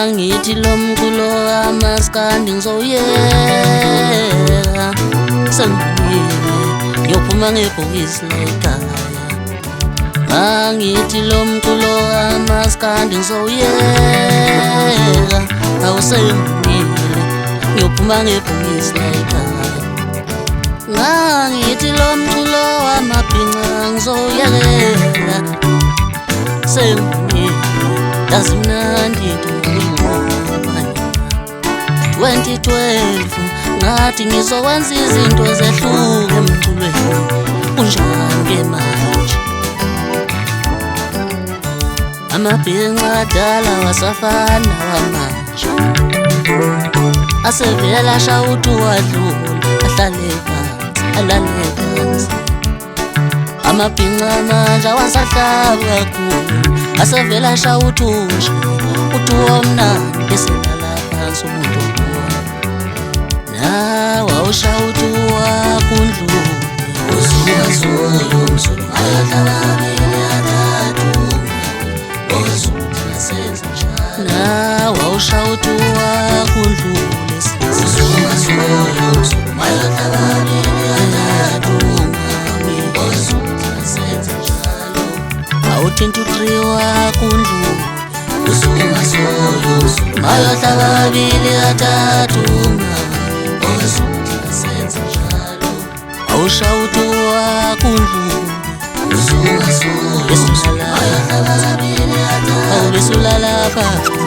Ngithi lo mculo amaskandi ngizoyeka sengimile ngiyophuma ngebhokisi lekhaya. Ngithi lo mculo amaskandi ngizoyeka awusengimile ngiyophuma ngebhokisi lekhaya. Ngithi lo mculo amabhinca ngizoyekela sengimile yazi mnandi 2012 ngathi ngizokwenza izinto zehluke emculweni kunjani-ke manje. Amabhinca adala wasafana wamanje asevela ashawuthi wadlula ahlale phansi alale phansi. Amabhinca manje awasahlabi kakhulu asevela ashawuthi usho uthi womnandi eselala phansi umuntu okhona. Nawe awushawuthi wakundlule usukazuyo umsulu nawe awushawuthi wakundlule awuthinta u-3 wakundlule mayohla kabili kathathu awushawuthi wakundlule awubesulalapha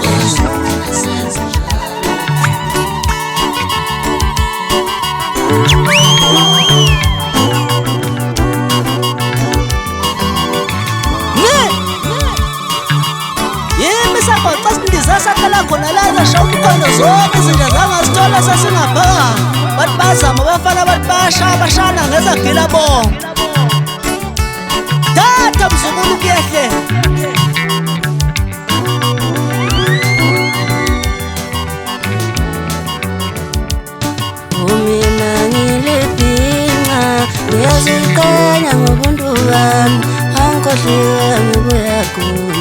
saqala khona la shawuthi khona zonke izinto zangazithola sasingabhanga bathi bazama bafana bathi bashana ngezagila bonke thatha mzukulu kuyehle. Mina ngilibhinca ngiyaziqhenya ngobuntu bami angikhohliwe ngibuya kuna.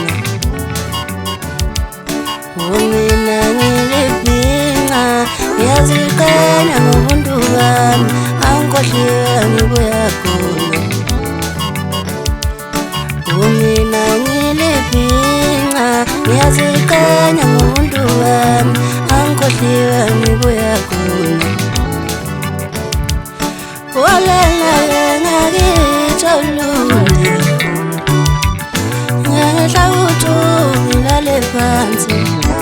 Mina ngilibhinca ngiyaziqhenya ngobuntu bami angikhohliwe ngibuya kuna. Mina ngilibhinca ngiyaziqhenya ngobuntu bami angikhohliwe ngibuya kuna. Walela yena ngitsholundi ngehla uthi ngilale phansi.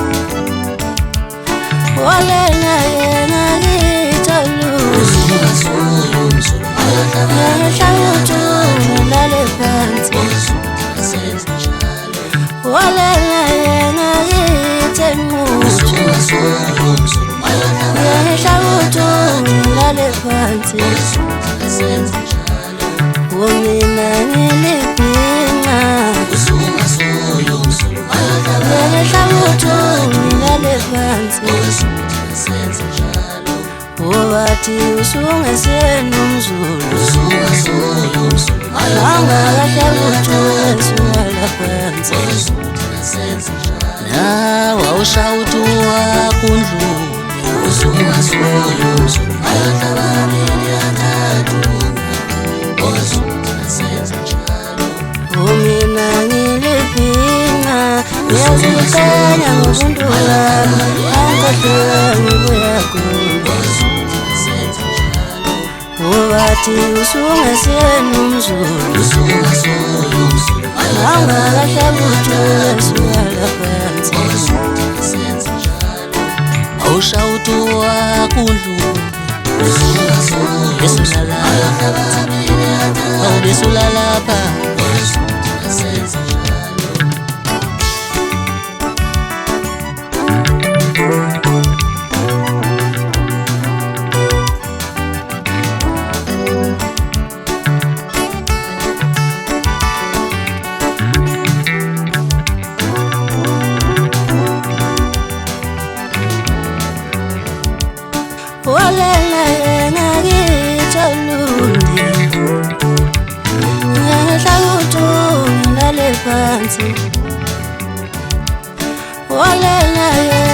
Walela yena ngitsholundi ngehla uthi ngilale phansi. Walela yena ngithenquthi ngehla uthi ngilale phansi. Mina ngilibhinca ngehla uthi ngilale phansi. Wathi usungesenomzulu angakahle uthi usulala phansi. Nawe awushawuthi wakundlule mina ngilibhinca ngiyaziqhenya ngobuntu bami angikhohliwe ngibuya kuna. Wathi usungesenomzulu angakahle uthi usulala phansi. Awushawuthi wakundlule awubesulalapha. Walela yena ngitsholundi ngehla uthi ngilale phansi. Walela yena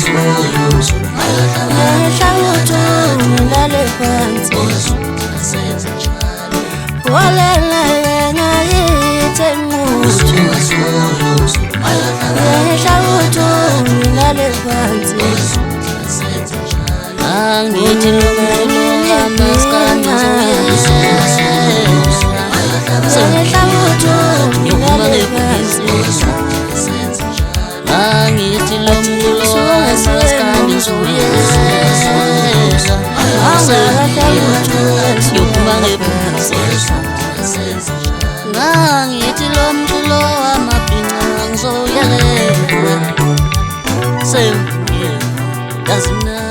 Doesn't